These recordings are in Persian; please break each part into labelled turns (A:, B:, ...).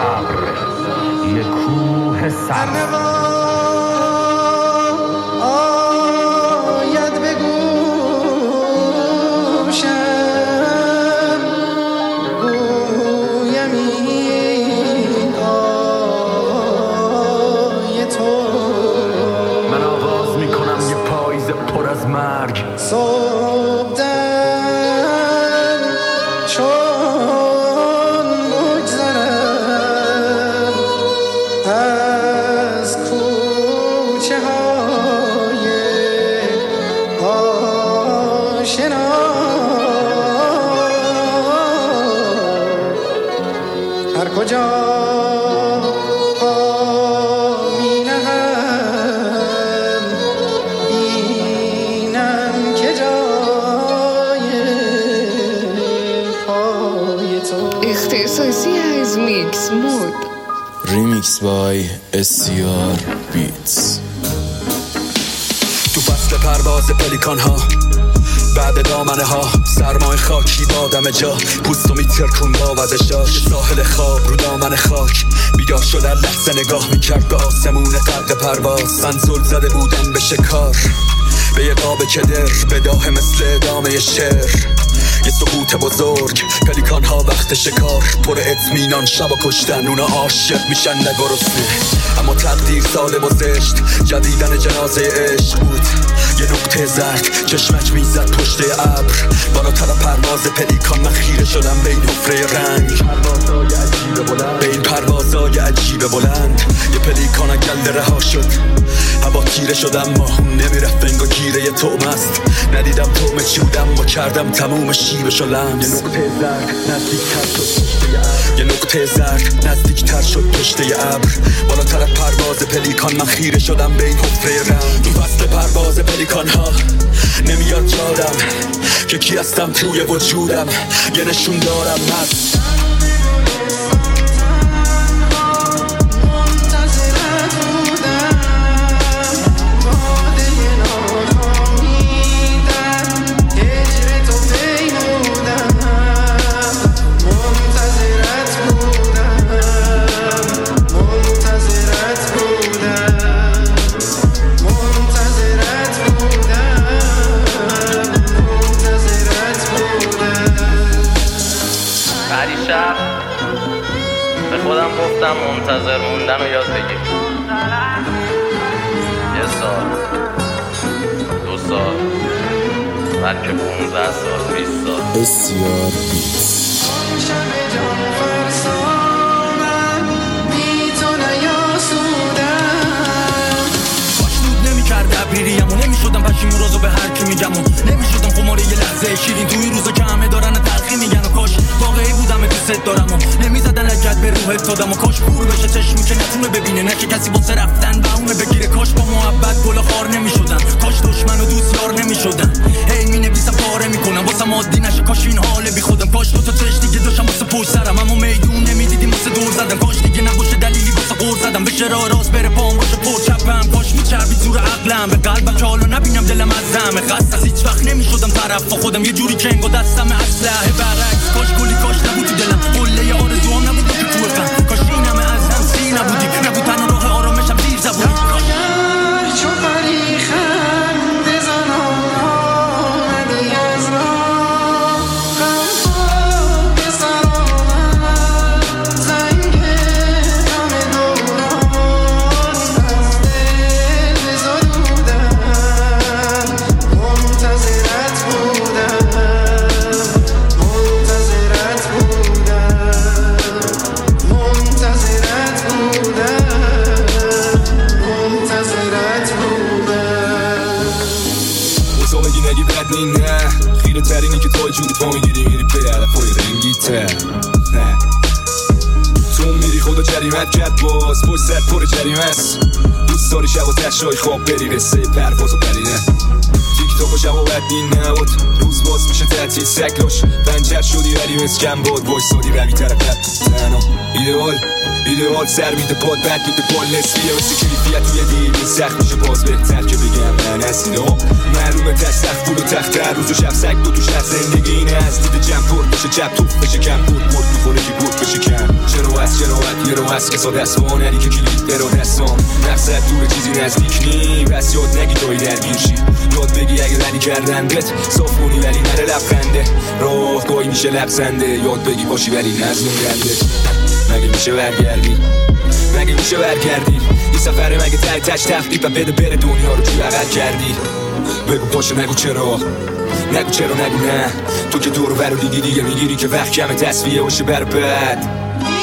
A: صبر یه کوه سبز
B: Remix by SCR Beats.
C: تو فصل پرواز پلیکان ها بعد دامنه ها سرمای خاکی با دم جا پوستو میترکون با وزشاش ساحل خواب رو دامن خاک بیدار شدن لحظه نگاه میکرد به آسمون غرق پرواز من زل زده بودم به شکار به یه قاب کدر بداه مثل ادامه شعر یه سقوط بزرگ پلیکان ها وقت شکار پر اطمینان شب و کشتن اونا عاشق میشن نگرسنه اما تقدیر ساله و زشت جدیدن جنازه عشق بود یه نقطه زرد چشمک میزد پشت ابر بالاتر پرواز پلیکان من خیره شدم به این حفره رنگ پروازای عجیب بلند به این پروازای عجیب بلند یه پلیکان گل رها شد هوا تیره شدم ما نمیرفت انگا گیره یه توم است ندیدم توم چی بودم و کردم تموم شیبشو لمس یه نقطه زرد نزدیکتر شد پشته ابر بالاتر پرواز پلیکان من خیره شدم به این حفره رنگ تو فصل پرواز پلیکان ها نمیاد یادم که کی هستم توی وجودم یه نشون دارم مست
D: منتظر موندن رو یاد بگیر یه سال 2 سال بلکه 15 سال 20 سال
B: SCR Beats.
C: ابریریم و نمیشدم پشیمون رازو به هر کی میگم و نمیشدم خماره یه لحظه شیرین توی روزا که همه دارن تلخی میگن و کاش واقعی بودم دوست دارم و نمیزدن لگت به روحت دادم و کاش کور بشه چشمی که نتونه ببینه نه که کسی واسه رفتن بهونه بگیره کاش با محبت گل خار نمیشدن کاش دشمن و دوست یار نمیشدن هی مینویسم پاره میکنم واسه مادی نشه کاش این حال بی خودم کاش دو تا چش دیگه داشتم واسه پشت سرم اما میدون نمیدیدیم واسه دور زدم کاش دیگه نباشه دلیلی واسه قور زدم بشه راه راست بره پام باشه پر چپم کاش میچربی زور عقلم به قلبم که حالا نبینم دلم از زمه خسته هیچ وقت نمیشدم طرف با خودم یه جوری که انگار دستم اسلحه برعکس کاش کلی کاش نبود تو دلم قله آرزوام نبود که تو قلبم کاش این همه از هم سی نبودی نبود تنها راه آرامشم دیر زبونی
E: چو پریخم بزنم آمدی از راه غم به سر آمد زنگ غم دوران از دل بزدودم منتظرت بودم
F: نه خیره ترینه که تو جونی پا میگیری میری به علفای رنگی تر نه تو میری خدا جریمت کرد باز پشت سر پر جریمه است دوست داری شب و تشای خواب بری قصه پرواز و پرینه تیک تاک و شب و بدین نبود روز باز میشه تعطیل سکلاش پنچر شدی ولی مثل کم بود وایسادی روی طرفت تنها ایدئال سر میده پاد بد میده پال نسبیه واسه کلیفیت توی دیلی سخت میشه باز بهتر که بگم من هستینا معلومه تست پول و تخت هر روز و شب سگ دو توش هست زندگی اینه از دید جمع پر بشه جب توف بشه کم بود میخوره که بود بشه کم چرا یه رو هست که ساده است وانری که کلید برو دستان نقصد دور چیزی نزدیک نی بس یاد نگی توی درگیر شی یاد بگی اگه رنی کردندت صاف کنی ولی نره لبخنده راه گاهی میشه لبزنده یاد بگی باشی ولی نزنون گنده مگه میشه برگردی مگه میشه برگردی این سفره مگه تش تخلیف و بده بره دنیا رو توی عقل کردی بگو باشه نگو چرا نگو چرا نگو نه تو که دور برو دیدی دیگه میگیری که وقت کمه تصفیه باشه بر بد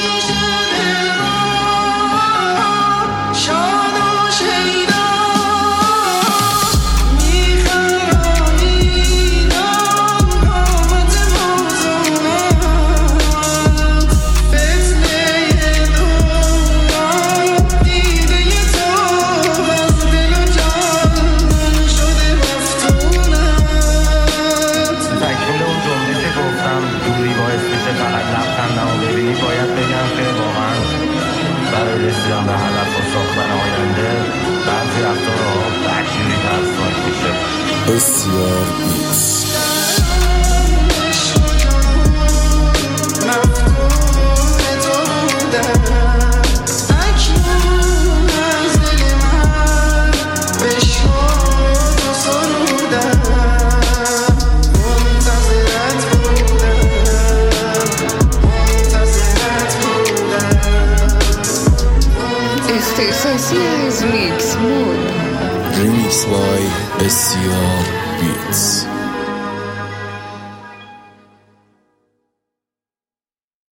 A: رسیدن به هدف و ساختن آینده بعضی رفتارها بدجوری ترسناک میشه.
B: بسیار بیت
G: Mix Mood.
B: Remix by SCR Beats.